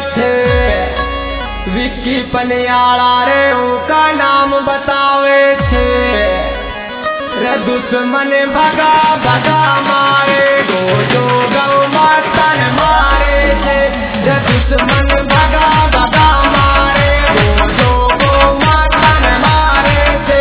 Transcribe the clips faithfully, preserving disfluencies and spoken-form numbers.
छे विक्की पनियाला रे उनका नाम बतावे छे रे दुश्मन भगा भगा मारे गो जो गौ माता ने मारे छे रे दुश्मन भगा भगा मारे गो जो गौ माता ने मारे छे।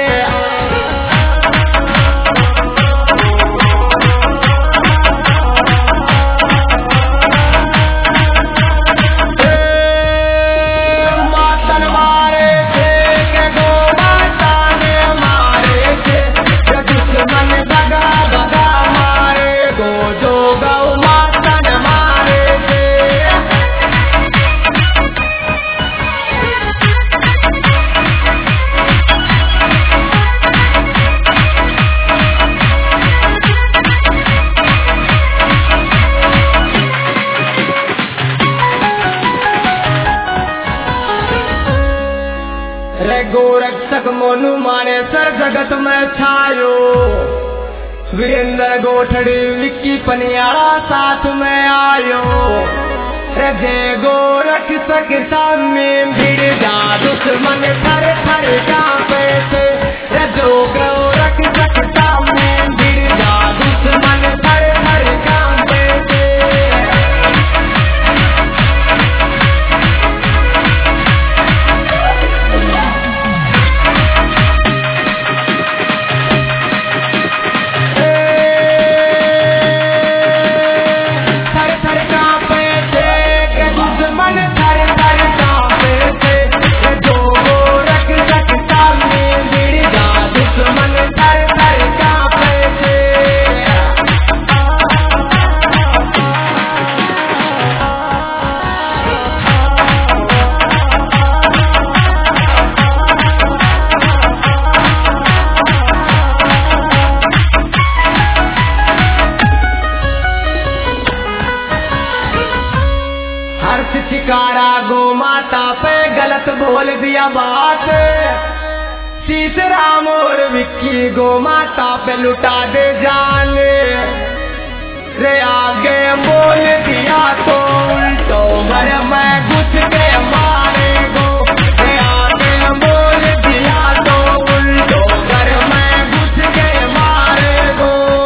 रे गोरक्षक मोनू माने सर जगत में छायो वीरेंद्र गोठड़ी विक्की पनियाला साथ में आयो रे जय गोरक्षक सामने भीड़ जा दुश्मन थर थर कांपे थे रे जो गोरक्षक सामने भीड़ जा दुश्मन थर थर कांपे थे। शिकारा गो माता पे गलत बोल दिया बात सीताराम और विक्की गो माता पे लुटा दे जान रे आगे बोल दिया तो उल्टो घर में घुस के मारे गो रे आगे बोल दिया तो उल्टो घर में घुस के मारे गो।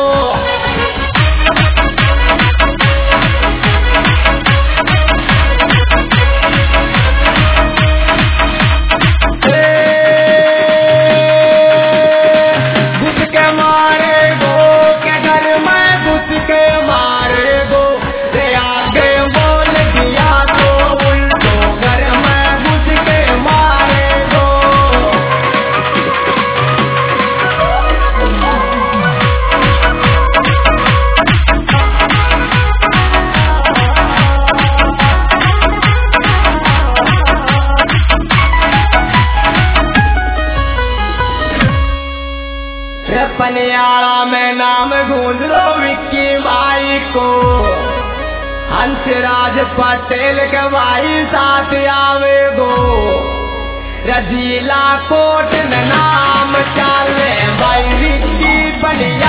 पनियाला में नाम गूंज लो विक्की भाई को हंसराज पटेल के भाई साथ आवे गो रजीला कोट में नाम चाले भाई विक्की पनियाला।